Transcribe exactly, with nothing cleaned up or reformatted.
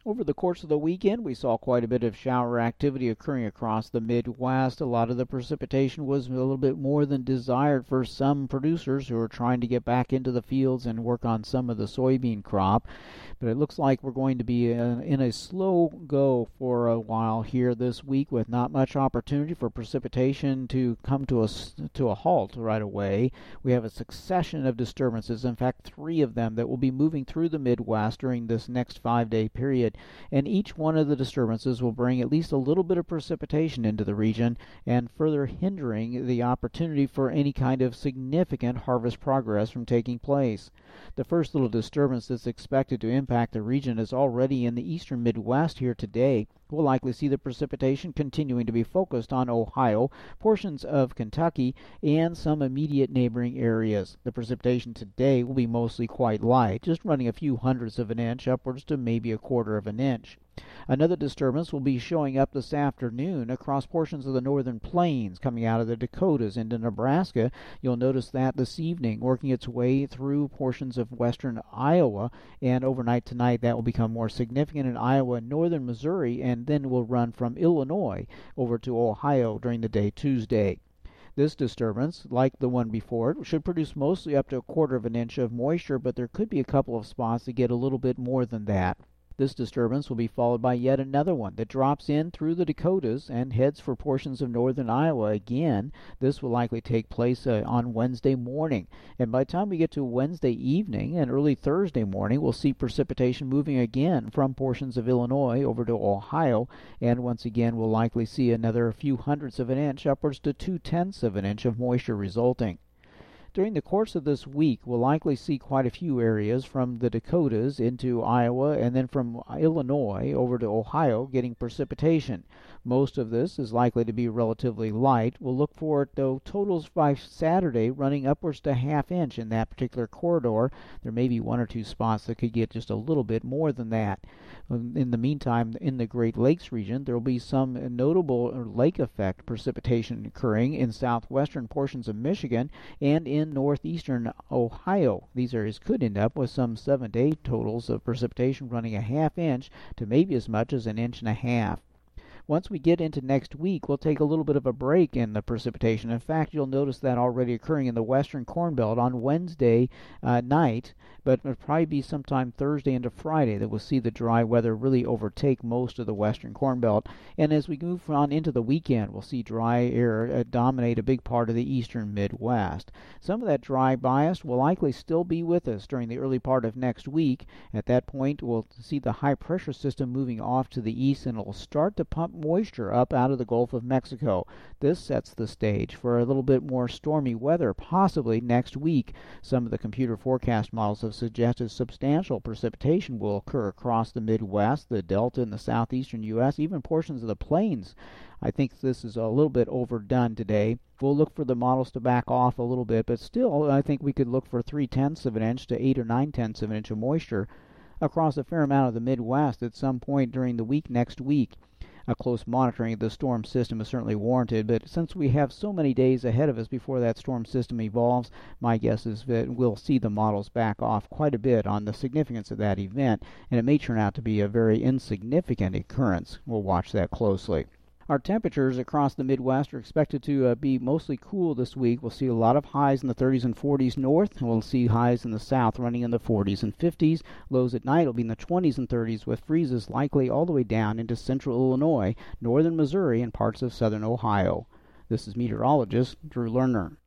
Over the course of the weekend, we saw quite a bit of shower activity occurring across the Midwest. A lot of the precipitation was a little bit more than desired for some producers who are trying to get back into the fields and work on some of the soybean crop. But it looks like we're going to be in, in a slow go for a while here this week, with not much opportunity for precipitation to come to a, to a halt right away. We have a succession of disturbances, in fact three of them, that will be moving through the Midwest during this next five-day period. And each one of the disturbances will bring at least a little bit of precipitation into the region, and further hindering the opportunity for any kind of significant harvest progress from taking place. The first little disturbance that's expected to impact the region is already in the eastern Midwest here today. We'll likely see the precipitation continuing to be focused on Ohio, portions of Kentucky, and some immediate neighboring areas. The precipitation today will be mostly quite light, just running a few hundredths of an inch upwards to maybe a quarter of an inch. Another disturbance will be showing up this afternoon across portions of the northern plains coming out of the Dakotas into Nebraska. You'll notice that this evening, working its way through portions of western Iowa, and overnight tonight that will become more significant in Iowa and northern Missouri, and then will run from Illinois over to Ohio during the day Tuesday. This disturbance, like the one before it, should produce mostly up to a quarter of an inch of moisture, but there could be a couple of spots that get a little bit more than that. This disturbance will be followed by yet another one that drops in through the Dakotas and heads for portions of northern Iowa again. This will likely take place uh, on Wednesday morning. And by the time we get to Wednesday evening and early Thursday morning, we'll see precipitation moving again from portions of Illinois over to Ohio. And once again, we'll likely see another few hundredths of an inch, upwards to two-tenths of an inch of moisture resulting. During the course of this week, we'll likely see quite a few areas from the Dakotas into Iowa and then from Illinois over to Ohio getting precipitation. Most of this is likely to be relatively light. We'll look for it, though, totals by Saturday running upwards to half inch in that particular corridor. There may be one or two spots that could get just a little bit more than that. In the meantime, in the Great Lakes region, there will be some notable lake effect precipitation occurring in southwestern portions of Michigan and in northeastern Ohio. These areas could end up with some seven to eight totals of precipitation running a half inch to maybe as much as an inch and a half. Once we get into next week, we'll take a little bit of a break in the precipitation. In fact, you'll notice that already occurring in the western Corn Belt on Wednesday uh, night, but it'll probably be sometime Thursday into Friday that we'll see the dry weather really overtake most of the western Corn Belt. And as we move on into the weekend, we'll see dry air uh, dominate a big part of the eastern Midwest. Some of that dry bias will likely still be with us during the early part of next week. At that point, we'll see the high-pressure system moving off to the east, and it'll start to pump moisture up out of the Gulf of Mexico. This sets the stage for a little bit more stormy weather, possibly next week. Some of the computer forecast models have suggested substantial precipitation will occur across the Midwest, the Delta in the southeastern U S, even portions of the plains. I think this is a little bit overdone today. We'll look for the models to back off a little bit, but still I think we could look for three-tenths of an inch to eight or nine-tenths of an inch of moisture across a fair amount of the Midwest at some point during the week next week. A close monitoring of the storm system is certainly warranted, but since we have so many days ahead of us before that storm system evolves, my guess is that we'll see the models back off quite a bit on the significance of that event, and it may turn out to be a very insignificant occurrence. We'll watch that closely. Our temperatures across the Midwest are expected to uh, be mostly cool this week. We'll see a lot of highs in the thirties and forties north, and we'll see highs in the south running in the forties and fifties. Lows at night will be in the twenties and thirties, with freezes likely all the way down into central Illinois, northern Missouri, and parts of southern Ohio. This is meteorologist Drew Lerner.